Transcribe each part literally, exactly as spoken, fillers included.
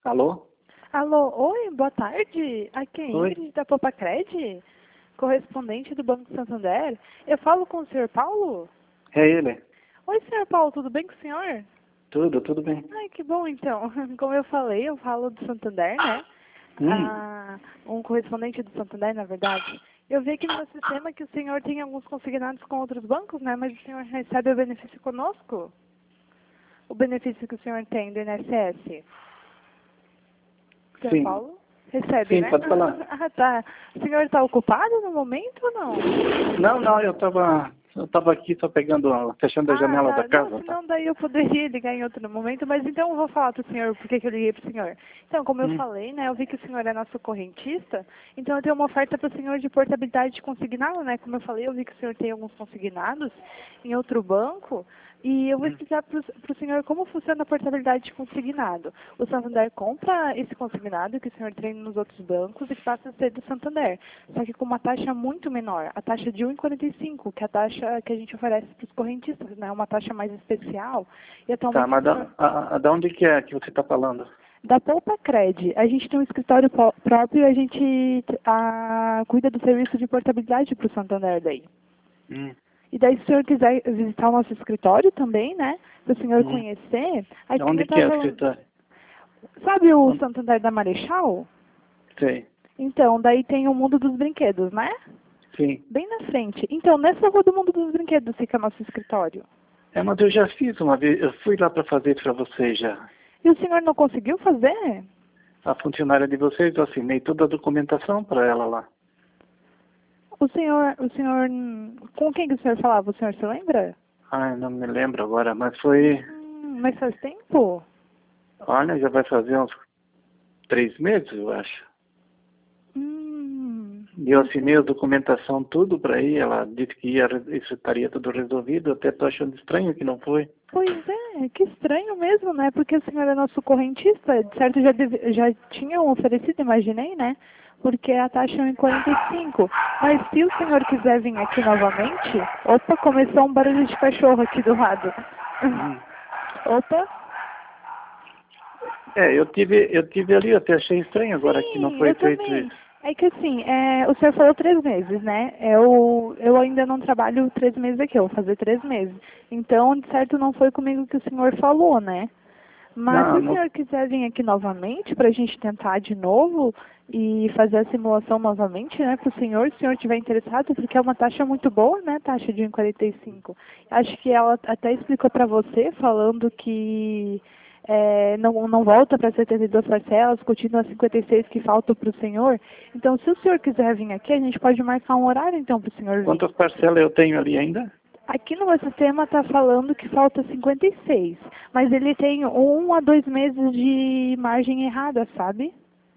Alô? Alô, oi, boa tarde. Aqui é Oi. Ingrid da Popacred, correspondente do Banco Santander. Eu falo com o senhor Paulo? É ele. Oi, senhor Paulo, tudo bem com o senhor? Tudo, tudo bem. Ai, que bom então. Como eu falei, eu falo do Santander, né? Hum, Ah, um correspondente do Santander, na verdade. Eu vi aqui no meu sistema que o senhor tem alguns consignados com outros bancos, né? Mas o senhor recebe o benefício conosco? O benefício que o senhor tem do I N S S? Senhor sim. Paulo? Recebe, Sim, né? pode falar. Ah, tá. O senhor está ocupado no momento ou não? Não, não, eu tava, eu tava aqui só pegando, a- fechando a Ah, janela da tá. Não, casa, tá? senão daí eu poderia ligar em outro momento, mas então eu vou falar para o senhor por que que eu liguei para o senhor. Então, como eu Hum, falei, né, eu vi que o senhor é nosso correntista, então eu tenho uma oferta para o senhor de portabilidade de consignado, né? Como eu falei, eu vi que o senhor tem alguns consignados em outro banco, e eu vou hum. explicar para o senhor como funciona a portabilidade de consignado. O Santander compra esse consignado que o senhor tem nos outros bancos e que passa a ser do Santander, só que com uma taxa muito menor, a taxa de um vírgula quarenta e cinco, que é a taxa que a gente oferece para os correntistas, né? Uma taxa mais especial. E Tá, atualmente o mas senhor... da, a, a, da onde que é que você tá falando? Da Popacred, a gente tem um escritório pró- próprio e a gente a, cuida do serviço de portabilidade para o Santander daí. Hum, E daí, se o senhor quiser visitar o nosso escritório também, né, para o senhor hum. conhecer, Da aqui onde eu que é o estava... escritório? Sabe o Onde? Santander da Marechal? Sei, Então, daí tem o Mundo dos Brinquedos, né? sim. Bem na frente. Então, nessa rua do Mundo dos Brinquedos fica nosso escritório. É, mas eu já fiz uma vez, eu fui lá para fazer para vocês já. E o senhor não conseguiu fazer? A funcionária de vocês, eu assinei toda a documentação para ela lá. O senhor, o senhor, com quem que o senhor falava? O senhor se lembra? Ai, não me lembro agora, mas foi, Hum, mas faz tempo? olha, já vai fazer uns três meses, eu acho. Hum, E eu assinei a documentação tudo para aí, ela disse que ia, isso estaria tudo resolvido, até tô achando estranho que não foi. pois é, que estranho mesmo, né? Porque o senhor é nosso correntista, de certo já, deve, já tinham oferecido, imaginei, né? Porque a taxa é um vírgula quarenta e cinco. Mas se o senhor quiser vir aqui novamente... Opa, começou um barulho de cachorro aqui do lado. Hum. Opa. É, eu tive, eu tive ali, eu até achei estranho agora que não Sim, foi eu feito também. isso. É que assim, é, o senhor falou três meses, né? Eu, eu ainda não trabalho três meses aqui, eu vou fazer três meses. Então, de certo, não foi comigo que o senhor falou, né? Mas se Não, o não, senhor quiser vir aqui novamente para a gente tentar de novo e fazer a simulação novamente, né, para o senhor, se o senhor estiver interessado, porque é uma taxa muito boa, né, taxa de um vírgula quarenta e cinco. Acho que ela até explicou para você, falando que é, não, não volta para setenta e duas parcelas, continua cinquenta e seis que faltam para o senhor. Então, se o senhor quiser vir aqui, a gente pode marcar um horário, então, para o senhor vir. quantas parcelas eu tenho ali ainda? Aqui no meu sistema está falando que falta cinquenta e seis, mas ele tem um a dois meses de margem errada, sabe?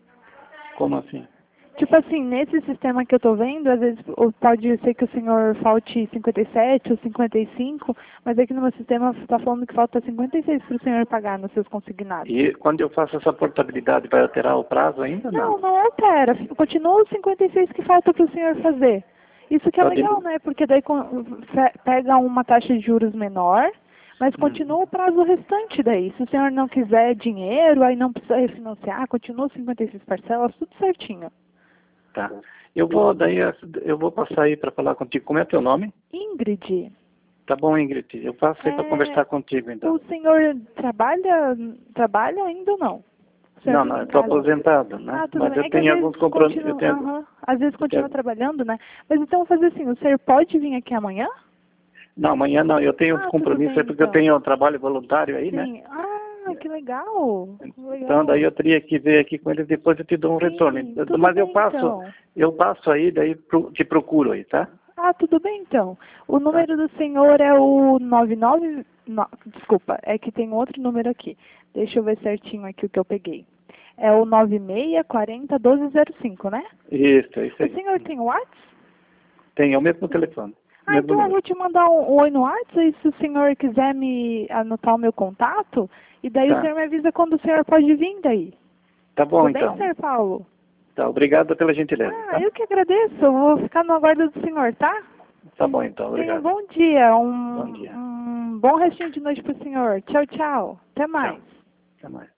Como assim? Tipo assim, nesse sistema que eu estou vendo, às vezes o- pode ser que o senhor falte cinquenta e sete ou cinquenta e cinco, mas aqui no meu sistema está falando que falta cinquenta e seis para o senhor pagar nos seus consignados. E quando eu faço essa portabilidade, vai alterar o prazo ainda? Não, Não. não altera. Continua os cinquenta e seis que falta para o senhor fazer. Isso que é Só legal, de... né? Porque daí com- fe- pega uma taxa de juros menor, mas Hum, continua o prazo restante daí. Se o senhor não quiser dinheiro, aí não precisa refinanciar, continua os cinquenta e seis parcelas, tudo certinho. tá. Eu vou, daí, eu vou passar aí para falar contigo. Como é teu nome? Ingrid, Tá bom, Ingrid. Eu passo aí para é, conversar contigo, então. o senhor trabalha, trabalha ainda ou não? O senhor Não, fica não, eu em estou casa? aposentado, né? Ah, tudo Mas bem. eu É que às tenho vezes alguns compromissos. Eu continua, tenho, aham, às vezes eu continua tenho... trabalhando, né? Mas então vou fazer assim, o senhor pode vir aqui amanhã? Não, amanhã não. Eu tenho uns Ah, tudo compromissos aí bem porque eu então. tenho um trabalho voluntário aí, né? Sim. Ah, que legal. Então daí Legal. eu teria que ver aqui com eles, depois eu te dou um retorno. Sim, tudo Mas eu bem passo, então. eu passo aí, daí pro- te procuro aí, tá? Ah, tudo bem então. O Tá? número do senhor é o nove nove... No, desculpa, é que tem outro número aqui. Deixa eu ver certinho aqui o que eu peguei. É o nove seis quatro zero um dois zero cinco, né? Isso, é isso O aí. senhor tem o WhatsApp? Tem, é o mesmo telefone, Ah, mesmo então eu número. vou te mandar um, um oi no WhatsApp, e se o senhor quiser me anotar o meu contato, e daí o Tá. senhor me avisa quando o senhor pode vir daí. Tá bom Tudo bem, então. senhor Paulo? Tá, obrigado pela gentileza, Ah, tá? eu que agradeço. Eu vou ficar no aguardo do senhor, tá? Tá bom então, Tenha um obrigado. bom dia, Bom um, dia. um bom restinho de noite pro senhor. Tchau, tchau. Até Tchau. mais. Até mais.